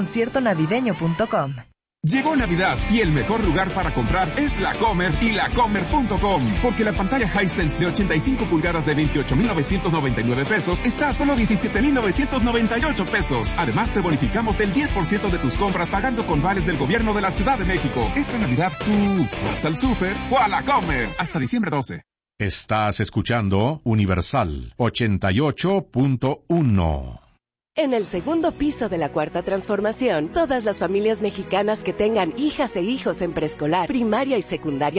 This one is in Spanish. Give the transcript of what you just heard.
conciertonavideño.com. Llegó Navidad y el mejor lugar para comprar es La Comer y lacomer.com, porque la pantalla Hisense de 85 pulgadas de 28,999 pesos está a solo 17,998 pesos. Además, te bonificamos el 10% de tus compras pagando con vales del gobierno de la Ciudad de México. Esta Navidad tú vas al súper o a La Comer. Hasta diciembre 12. Estás escuchando Universal 88.1. En el segundo piso de la Cuarta Transformación, todas las familias mexicanas que tengan hijas e hijos en preescolar, primaria y secundaria